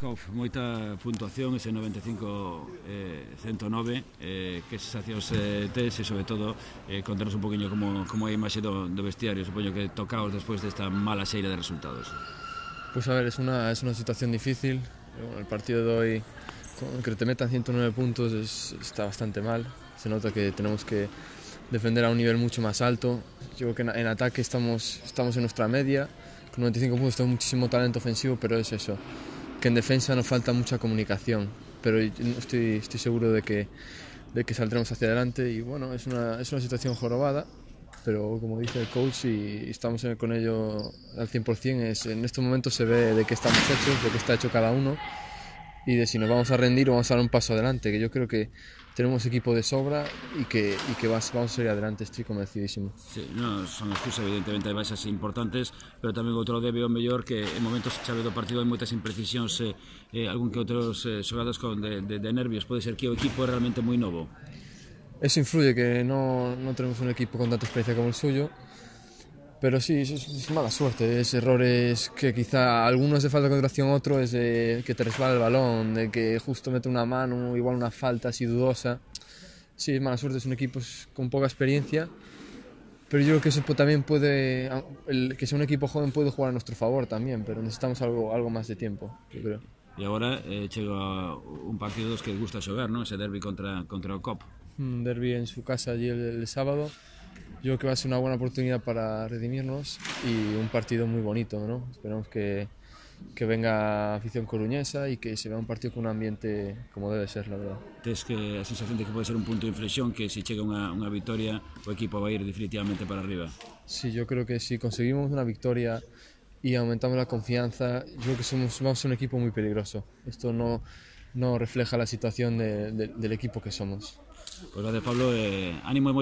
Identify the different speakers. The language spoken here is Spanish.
Speaker 1: Moita puntuación, ese 95-109, que sensacións tes e sobre todo contanos un poquinho como é a imaxe do vestiario, supoño que tocaos despois desta mala xeira de resultados.
Speaker 2: Pues a ver, es una situación difícil. El partido de hoy, con que te metan 109 puntos, está bastante mal. Se nota que tenemos que defender a un nivel mucho más alto. Yo creo que en ataque estamos en nuestra media, con 95 puntos tenemos muchísimo talento ofensivo, pero es eso, que en defensa nos falta mucha comunicación, pero estoy seguro de que saldremos hacia adelante y bueno, es una situación jorobada, pero como dice el coach y estamos con ello al 100%, en estos momentos se ve de qué estamos hechos, de qué está hecho cada uno y de si nos vamos a rendir o vamos a dar un paso adelante, que yo creo que tenemos equipo de sobra y que vamos a salir adelante, estoy convencidísimo.
Speaker 1: Sí, non son excusas evidentemente de baixas importantes, pero tamén outro debe o mellor que en momentos chave do partido hai moitas imprecisións, algún que outros xogados de nervios, pode ser que o equipo é realmente moi novo.
Speaker 2: Eso influye, que no tenemos un equipo con tanta experiencia como el suyo, pero sí, es mala suerte, es errores que quizá algunos de falta de concentración, otro es de que te resbala el balón, de que justo mete una mano, igual una falta así dudosa. Sí, es mala suerte, es un equipo con poca experiencia, pero yo creo que eso también puede, que sea un equipo joven puede jugar a nuestro favor también, pero necesitamos algo más de tiempo, yo creo.
Speaker 1: E agora chega un partido dos que gusta xogar, non? Ese derbi contra o COP.
Speaker 2: Un derbi en su casa allí el sábado. Yo creo que va a ser una buena oportunidad para redimirnos y un partido muy bonito, ¿no? Esperamos que venga afición coruñesa y que se vea un partido con un ambiente como debe ser, la verdad.
Speaker 1: Tes que a sensación de que pode ser un punto de inflexión, que se chega unha victoria o equipo va a ir definitivamente para arriba.
Speaker 2: Sí, yo creo que si conseguimos una victoria y aumentamos la confianza, yo creo que vamos a ser un equipo muy peligroso. Esto no refleja la situación del equipo que somos.
Speaker 1: Pues gracias, Pablo, ánimo e